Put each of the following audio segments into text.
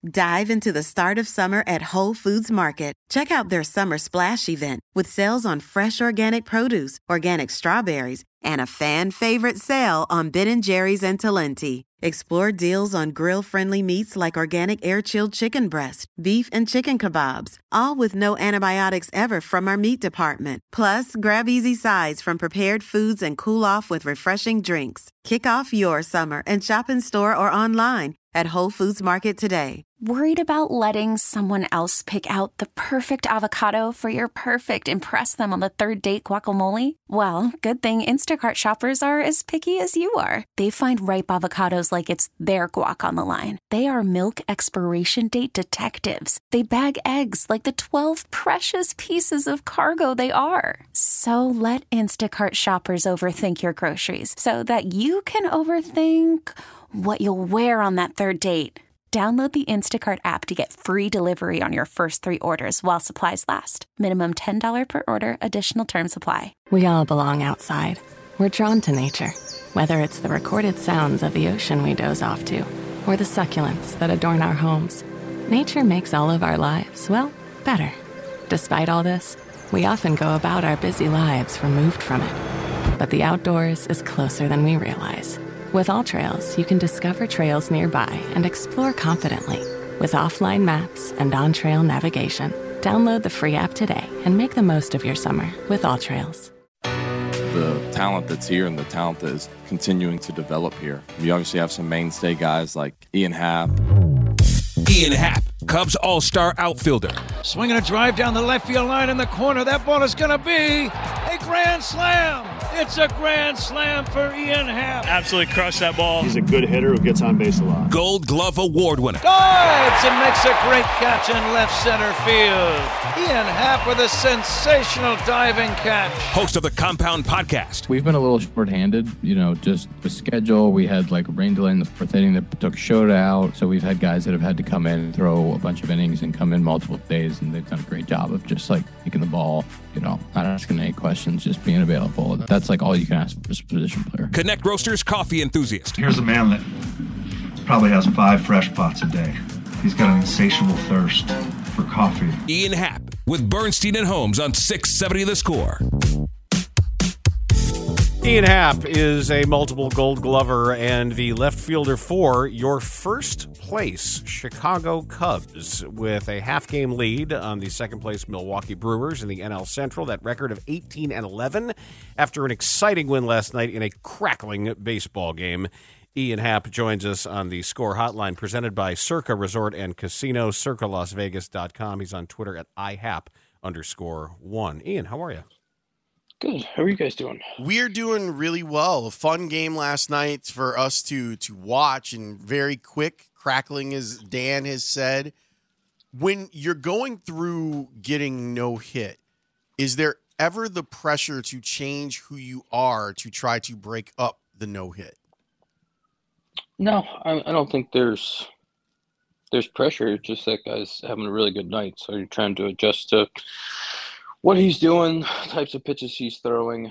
Dive into the start of summer at Whole Foods Market. Check out their Summer Splash event with sales on fresh organic produce, organic strawberries, and a fan-favorite sale on Ben & Jerry's and Talenti. Explore deals on grill-friendly meats like organic air-chilled chicken breast, beef and chicken kebabs, all with no antibiotics ever from our meat department. Plus, grab easy sides from prepared foods and cool off with refreshing drinks. Kick off your summer and shop in store or online at Whole Foods Market today. Worried about letting someone else pick out the perfect avocado for your perfect impress them on the third date guacamole? Well, good thing Instacart shoppers are as picky as you are. They find ripe avocados like it's their guac on the line. They are milk expiration date detectives. They bag eggs like the 12 precious pieces of cargo they are. So let Instacart shoppers overthink your groceries so that you can overthink what you'll wear on that third date. Download the Instacart app to get free delivery on your first 3 orders while supplies last. Minimum $10 per order. Additional terms apply. We all belong outside. We're drawn to nature, whether it's the recorded sounds of the ocean we doze off to, or the succulents that adorn our homes. Nature makes all of our lives, well, better. Despite all this, we often go about our busy lives removed from it. But the outdoors is closer than we realize. With AllTrails, you can discover trails nearby and explore confidently. With offline maps and on-trail navigation, download the free app today and make the most of your summer with AllTrails. The talent that's here and the talent that is continuing to develop here. We obviously have some mainstay guys like Ian Happ. Ian Happ, Cubs all-star outfielder. Swinging a drive down the left field line in the corner. That ball is going to be a grand slam. It's a grand slam for Ian Happ. Absolutely crushed that ball. He's a good hitter who gets on base a lot. Gold Glove Award winner. Dives and makes a great catch in left center field. Ian Happ with a sensational diving catch. Host of the Compound Podcast. We've been a little short-handed, just the schedule. We had like a rain delay in the 4th inning that took Shota out. So we've had guys that have had to come in and throw a bunch of innings and come in multiple days, and they've done a great job of just like taking the ball, not asking any questions, just being available. That's like all you can ask for as a position player. Connect Roasters coffee enthusiast. Here's a man that probably has 5 fresh pots a day. He's got an insatiable thirst for coffee. Ian Happ with Bernstein and Holmes on 670 The Score. Ian Happ is a multiple Gold Glover and the left fielder for your first place Chicago Cubs with a half-game lead on the second-place Milwaukee Brewers in the NL Central. That record of 18-11 after an exciting win last night in a crackling baseball game. Ian Happ joins us on the Score Hotline presented by Circa Resort and Casino, circalasvegas.com. He's on Twitter at IHAP_1. Ian, how are you? Good. How are you guys doing? We're doing really well. A fun game last night for us to watch, and very quick, crackling as Dan has said. When you're going through getting no hit, is there ever the pressure to change who you are to try to break up the no hit? No, I don't think there's pressure. It's just that guy's having a really good night, so you're trying to adjust to what he's doing, types of pitches he's throwing,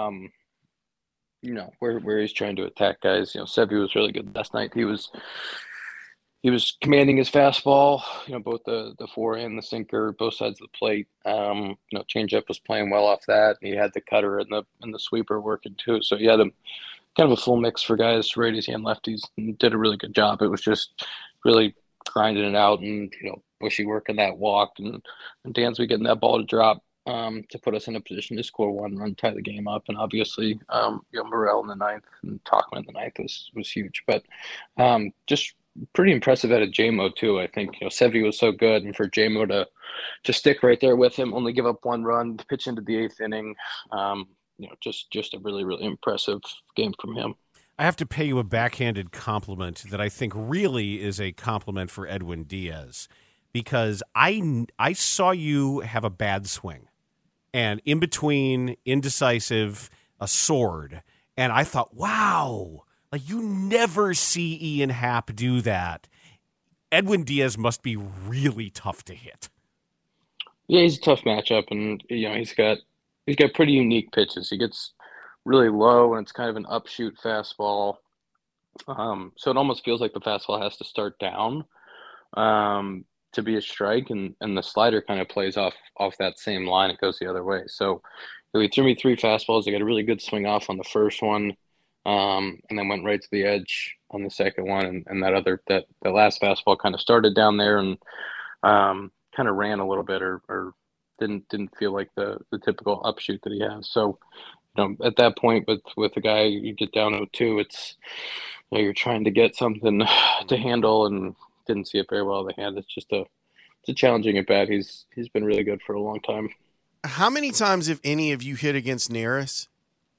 where he's trying to attack guys. Sevy was really good last night. He was commanding his fastball, both the four and the sinker, both sides of the plate. Changeup was playing well off that. He had the cutter and the sweeper working too. So he had kind of a full mix for guys, righties and lefties, and did a really good job. It was just really grinding it out and, Bushy working that walk and Dansby getting that ball to drop. To put us in a position to score 1 run, tie the game up, and obviously, Morel in the 9th and Tauchman in the 9th was huge. But just pretty impressive out of JMO too. I think Sevy was so good, and for JMO to stick right there with him, only give up 1 run, pitch into the 8th inning. Just a really, really impressive game from him. I have to pay you a backhanded compliment that I think really is a compliment for Edwin Diaz, because I saw you have a bad swing. And in between, indecisive, a sword. And I thought, wow, like you never see Ian Happ do that. Edwin Diaz must be really tough to hit. Yeah, he's a tough matchup, and he's got pretty unique pitches. He gets really low, and it's kind of an upshoot fastball. So it almost feels like the fastball has to start down. to be a strike, and the slider kind of plays off that same line. It goes the other way. So he threw me 3 fastballs. I got a really good swing off on the first one, and then went right to the edge on the second one, and that last fastball kind of started down there and kind of ran a little bit or didn't feel like the typical upshoot that he has. So at that point with the guy, you get down to 2, it's you're trying to get something to handle and didn't see it very well in the hand. It's a challenging at bat. He's been really good for a long time. How many times, if any, have you hit against Neris?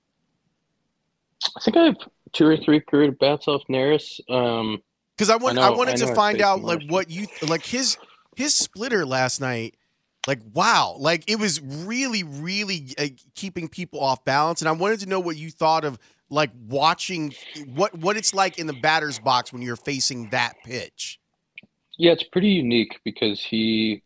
I think I have 2 or 3 career bats off Neris. Because I wanted to find out like what you like his splitter last night. Like, wow, like it was really, really keeping people off balance. And I wanted to know what you thought of like watching what it's like in the batter's box when you're facing that pitch. Yeah, it's pretty unique because he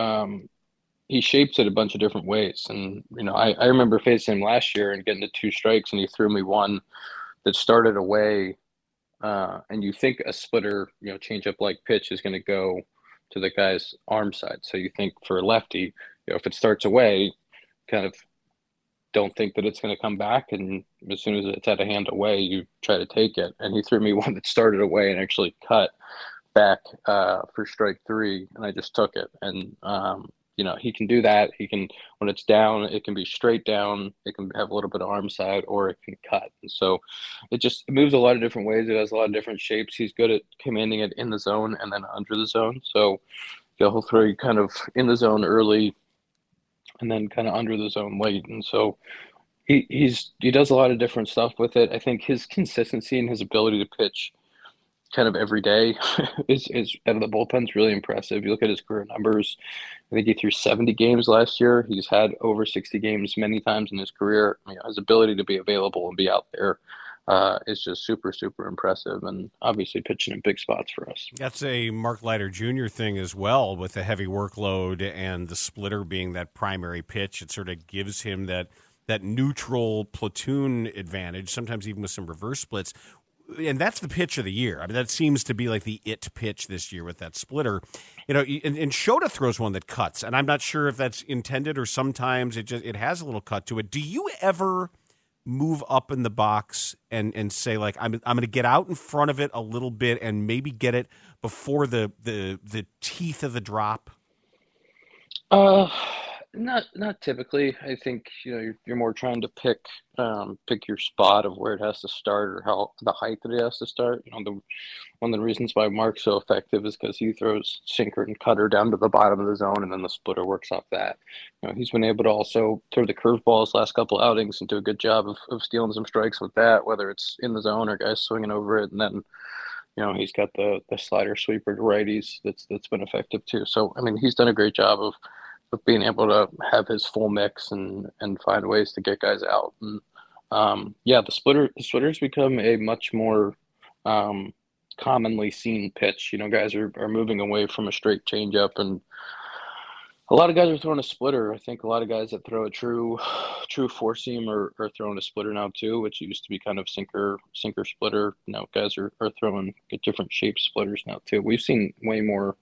shapes it a bunch of different ways. And, I remember facing him last year and getting to 2 strikes, and he threw me one that started away. And you think a splitter, changeup like pitch is going to go to the guy's arm side. So you think for a lefty, if it starts away, kind of don't think that it's going to come back. And as soon as it's at a hand away, you try to take it. And he threw me one that started away and actually cut back for strike 3, and I just took it. And he can do that. He can, when it's down, it can be straight down, it can have a little bit of arm side, or it can cut. And so it moves a lot of different ways. It has a lot of different shapes. He's good at commanding it in the zone and then under the zone. So he'll throw you kind of in the zone early and then kind of under the zone late. And so he does a lot of different stuff with it. I think his consistency and his ability to pitch kind of every day is out of the bullpen is really impressive. You look at his career numbers. I think he threw 70 games last year. He's had over 60 games many times in his career. His ability to be available and be out there is just super, super impressive, and obviously pitching in big spots for us. That's a Mark Leiter Jr. thing as well, with the heavy workload and the splitter being that primary pitch. It sort of gives him that neutral platoon advantage, sometimes even with some reverse splits. And that's the pitch of the year. I mean, that seems to be like the it pitch this year with that splitter. And Shota throws one that cuts, and I'm not sure if that's intended or sometimes it has a little cut to it. Do you ever move up in the box and say, like, I'm going to get out in front of it a little bit and maybe get it before the teeth of the drop? Not typically. I think you're more trying to pick your spot of where it has to start or how the height that it has to start. One of the reasons why Mark's so effective is because he throws sinker and cutter down to the bottom of the zone, and then the splitter works off that. He's been able to also throw the curveballs last couple of outings and do a good job of stealing some strikes with that, whether it's in the zone or guys swinging over it. And then he's got the slider sweeper to righties that's been effective too. So he's done a great job of being able to have his full mix and find ways to get guys out. And the splitter's become a much more commonly seen pitch. Guys are moving away from a straight changeup, and a lot of guys are throwing a splitter. I think a lot of guys that throw a true four seam are throwing a splitter now too, which used to be kind of sinker splitter. Now guys are throwing different shaped splitters now too. We've seen way more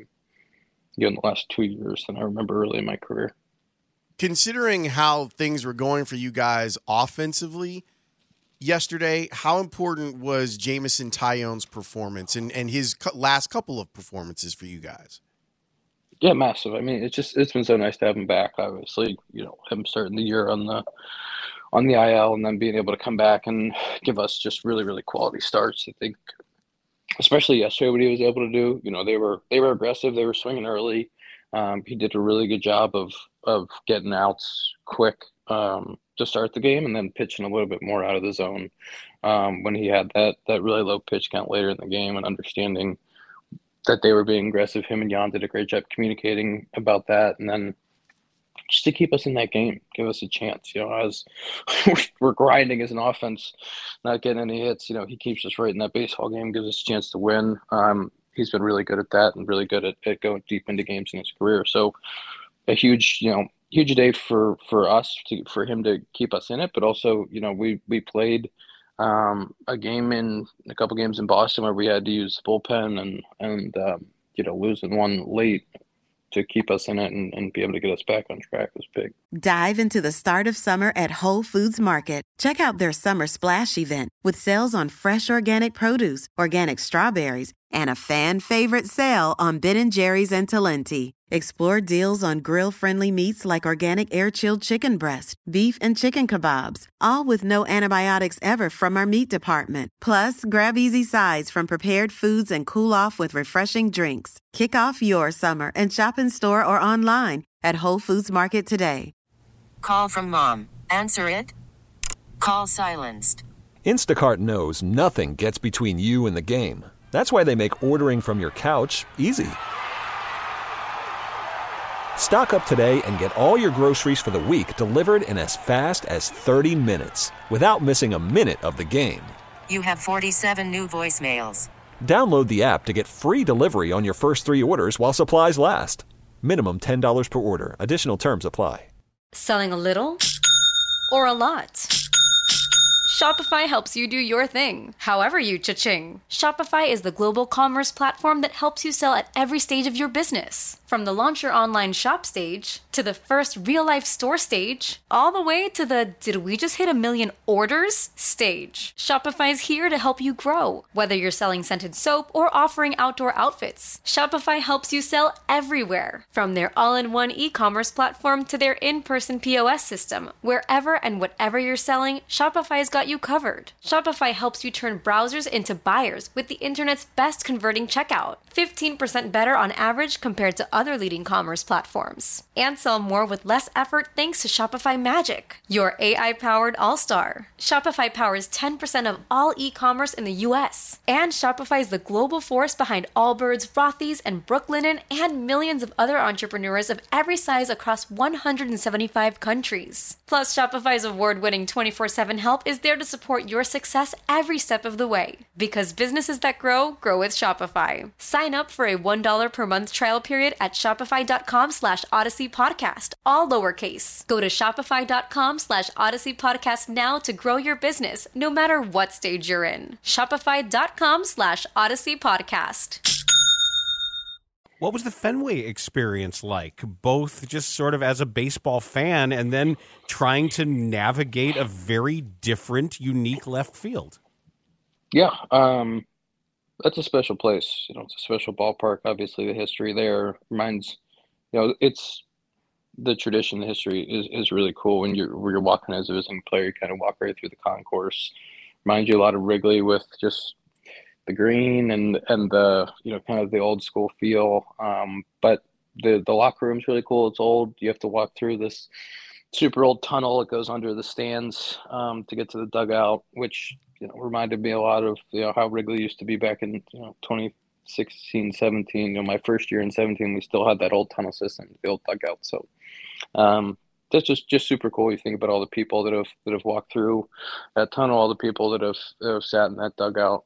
in the last 2 years than I remember early in my career. Considering how things were going for you guys offensively yesterday, how important was Jameson Taillon's performance and his last couple of performances for you guys? Yeah, massive. It's been so nice to have him back. Obviously, him starting the year on the IL and then being able to come back and give us just really, really quality starts. I think, especially yesterday, what he was able to do. They were aggressive. They were swinging early. He did a really good job of getting outs quick to start the game, and then pitching a little bit more out of the zone when he had that really low pitch count later in the game, and understanding that they were being aggressive. Him and Jan did a great job communicating about that, and then just to keep us in that game, give us a chance. As we're grinding as an offense, not getting any hits, he keeps us right in that baseball game, gives us a chance to win. He's been really good at that and really good at going deep into games in his career. So a huge day for us, for him to keep us in it. But also, we played a couple games in Boston where we had to use the bullpen, and losing one late to keep us in it and be able to get us back on track was big. Dive into the start of summer at Whole Foods Market. Check out their Summer Splash event with sales on fresh organic produce, organic strawberries, and a fan favorite sale on Ben & Jerry's and Talenti. Explore deals on grill-friendly meats like organic air-chilled chicken breast, beef and chicken kebabs, all with no antibiotics ever from our meat department. Plus, grab easy sides from prepared foods and cool off with refreshing drinks. Kick off your summer and shop in store or online at Whole Foods Market today. Call from mom. Answer it. Call silenced. Instacart knows nothing gets between you and the game. That's why they make ordering from your couch easy. Stock up today and get all your groceries for the week delivered in as fast as 30 minutes without missing a minute of the game. You have 47 new voicemails. Download the app to get free delivery on your first 3 orders while supplies last. Minimum $10 per order. Additional terms apply. Selling a little or a lot? Shopify helps you do your thing, however you cha-ching. Shopify is the global commerce platform that helps you sell at every stage of your business. From the launch your online shop stage, to the first real-life store stage, all the way to the did we just hit 1 million orders stage. Shopify's here to help you grow. Whether you're selling scented soap or offering outdoor outfits, Shopify helps you sell everywhere. From their all-in-one e-commerce platform to their in-person POS system, wherever and whatever you're selling, Shopify's got you covered. Shopify helps you turn browsers into buyers with the internet's best converting checkout. 15% better on average compared to other leading commerce platforms. And sell more with less effort thanks to Shopify Magic, your AI-powered all-star. Shopify powers 10% of all e-commerce in the U.S. And Shopify is the global force behind Allbirds, Rothy's, and Brooklinen, and millions of other entrepreneurs of every size across 175 countries. Plus, Shopify's award-winning 24/7 help is there to support your success every step of the way. Because businesses that grow, grow with Shopify. Sign up for a $1 per month trial period at shopify.com/Odyssey Podcast, all lowercase. Go to shopify.com/Odyssey Podcast now to grow your business, no matter what stage you're in. Shopify.com/Odyssey Podcast. What was the Fenway experience like, both just sort of as a baseball fan and then trying to navigate a very different, unique left field? Yeah, that's a special place. It's a special ballpark. Obviously, the history there reminds, it's the tradition, the history is really cool. When you're walking as a visiting player, you kind of walk right through the concourse. Reminds you a lot of Wrigley with just the green and the kind of the old school feel. But the locker room's really cool. It's old. You have to walk through this super old tunnel that goes under the stands to get to the dugout, which reminded me a lot of how Wrigley used to be back in 2016, 17. My first year in 17, we still had that old tunnel system, the old dugout. So that's just super cool. You think about all the people that have walked through that tunnel, all the people that have sat in that dugout.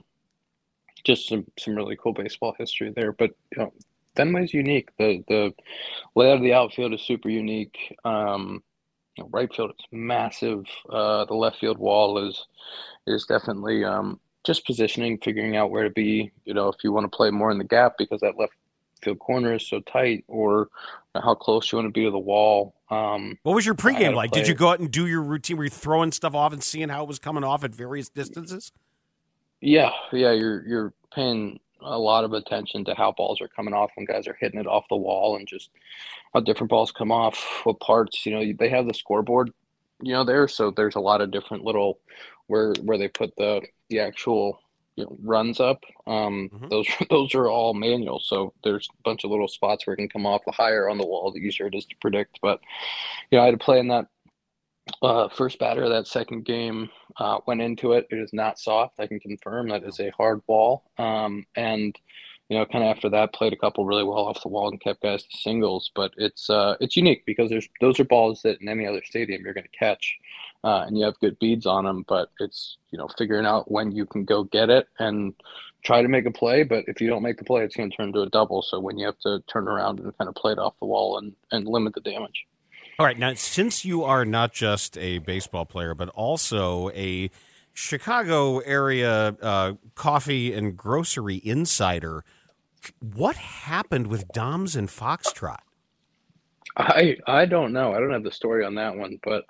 Just some really cool baseball history there. But Fenway's unique. The layout of the outfield is super unique. Right field is massive. The left field wall is definitely just positioning, figuring out where to be. If you want to play more in the gap because that left field corner is so tight, or how close you want to be to the wall. What was your pregame like? Did you go out and do your routine? Were you throwing stuff off and seeing how it was coming off at various distances? Yeah. You're paying a lot of attention to how balls are coming off when guys are hitting it off the wall, and just how different balls come off, what parts. They have the scoreboard, there, so there's a lot of different little where they put the actual runs up. Those are all manual, so there's a bunch of little spots where it can come off. The higher on the wall, the easier it is to predict. But I had to play in that first batter of that second game. Went into it. It is not soft. I can confirm that is a hard ball. And kind of after that, played a couple really well off the wall and kept guys to singles. But it's unique because those are balls that in any other stadium you're going to catch, and you have good beads on them. But it's figuring out when you can go get it and try to make a play. But if you don't make the play, it's going to turn into a double. So when you have to turn around and kind of play it off the wall and limit the damage. All right, now, since you are not just a baseball player, but also a Chicago area coffee and grocery insider, What happened with Doms and Foxtrot? I don't know. I don't have the story on that one, but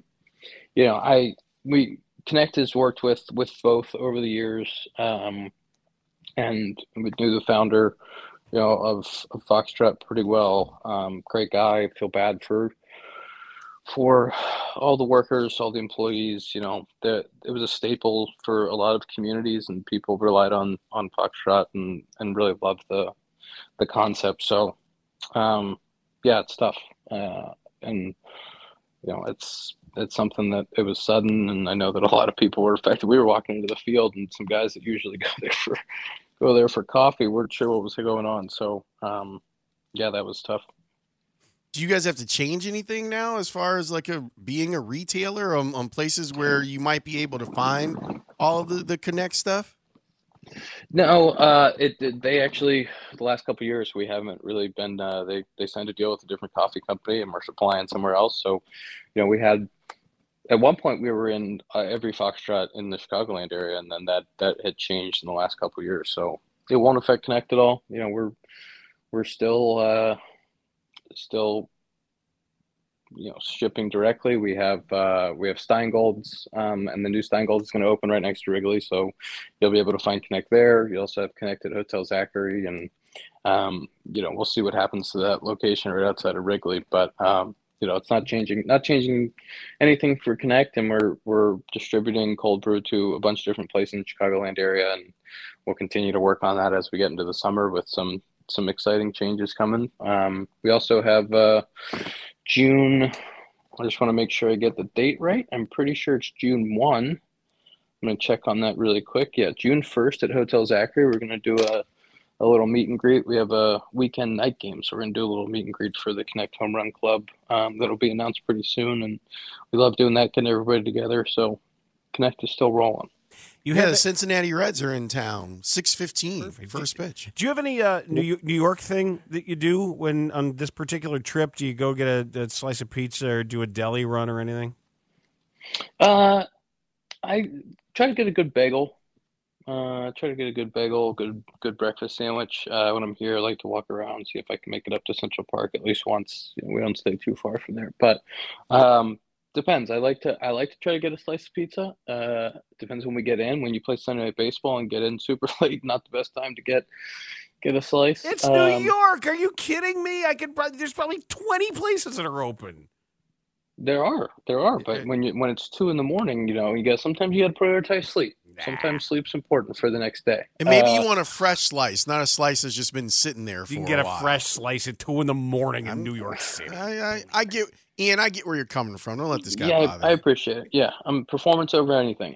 Connect has worked with both over the years, and we knew the founder, of Foxtrot pretty well. Great guy. I feel bad for all the workers, all the employees. That it was a staple for a lot of communities, and people relied on Foxtrot and really loved the concept. So, it's tough, and it's something that it was sudden, and I know that a lot of people were affected. We were walking into the field, and some guys that usually go there for coffee weren't sure what was going on. So, that was tough. Do you guys have to change anything now as far as being a retailer on places where you might be able to find all of the Connect stuff? No, they actually, the last couple of years, we haven't really been, they signed a deal with a different coffee company and we're supplying somewhere else. So, we had, at one point we were in every Foxtrot in the Chicagoland area, and then that had changed in the last couple of years. So it won't affect Connect at all. We're still shipping directly. We have Steingolds, and the new Steingolds is going to open right next to Wrigley, so you'll be able to find Connect there. You also have Connect at Hotel Zachary, and we'll see what happens to that location right outside of Wrigley, but it's not changing anything for Connect, and we're distributing cold brew to a bunch of different places in the Chicagoland area, and we'll continue to work on that as we get into the summer with some exciting changes coming. We also have June. I just want to make sure I get the date right. I'm pretty sure it's June 1. I'm going to check on that really quick. Yeah, June 1st at Hotel Zachary, we're going to do a little meet and greet. We have a weekend night game, so we're going to do a little meet and greet for the Connect Home Run Club. That'll be announced pretty soon, and we love doing that, getting everybody together. So Connect is still rolling. The Cincinnati Reds are in town. 6:15 first pitch. Do you have any New York thing that you do when on this particular trip? Do you go get a slice of pizza or do a deli run or anything? I try to get a good bagel. Good breakfast sandwich. When I'm here, I like to walk around, see if I can make it up to Central Park at least once. We don't stay too far from there, but depends. I like to try to get a slice of pizza. Depends when we get in. When you play Sunday Night Baseball and get in super late, not the best time to get a slice. It's New York. Are you kidding me? There's probably 20 places that are open. There are, but when it's 2 a.m, sometimes you got to prioritize sleep. Sometimes sleep's important for the next day. And maybe you want a fresh slice, not a slice that's just been sitting there for a while. You can get a fresh slice at 2 a.m. in New York City. I get, Ian, I get where you're coming from. Don't let this guy bother. I appreciate it. Yeah, I'm performance over anything.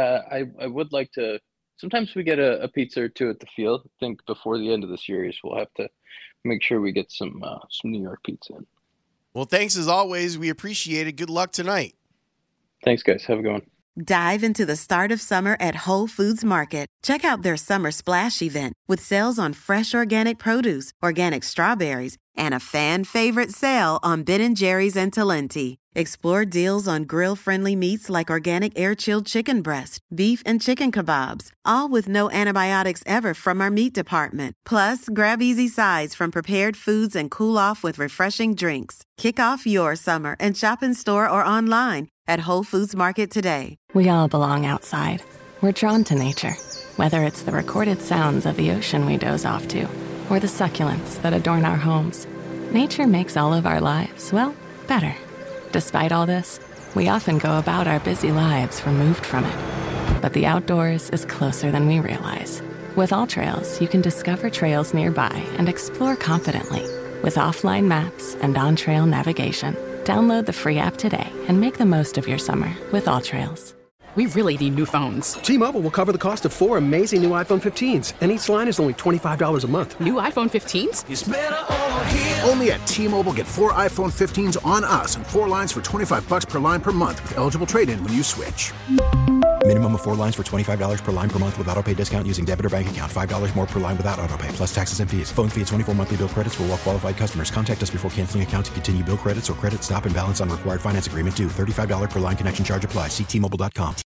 I would like to. Sometimes we get a pizza or two at the field. I think before the end of the series, we'll have to make sure we get some New York pizza in. Well, thanks as always. We appreciate it. Good luck tonight. Thanks, guys. Have a good one. Dive into the start of summer at Whole Foods Market. Check out their Summer Splash event with sales on fresh organic produce, organic strawberries, and a fan-favorite sale on Ben & Jerry's and Talenti. Explore deals on grill-friendly meats like organic air-chilled chicken breast, beef and chicken kebabs, all with no antibiotics ever from our meat department. Plus, grab easy sides from prepared foods and cool off with refreshing drinks. Kick off your summer and shop in store or online at Whole Foods Market today. We all belong outside. We're drawn to nature, whether it's the recorded sounds of the ocean we doze off to, or the succulents that adorn our homes. Nature makes all of our lives, well, better. Despite all this, we often go about our busy lives removed from it. But the outdoors is closer than we realize. With AllTrails, you can discover trails nearby and explore confidently. With offline maps and on-trail navigation, download the free app today and make the most of your summer with AllTrails. We really need new phones. T-Mobile will cover the cost of 4 amazing new iPhone 15s, and each line is only $25 a month. New iPhone 15s? It's better over here. Only at T-Mobile, get 4 iPhone 15s on us and 4 lines for $25 per line per month with eligible trade-in when you switch. Minimum of 4 lines for $25 per line per month with autopay discount using debit or bank account. $5 more per line without autopay, plus taxes and fees. Phone fee at 24 monthly bill credits for well-qualified customers. Contact us before canceling account to continue bill credits or credit stop and balance on required finance agreement due. $35 per line connection charge applies. See T-Mobile.com.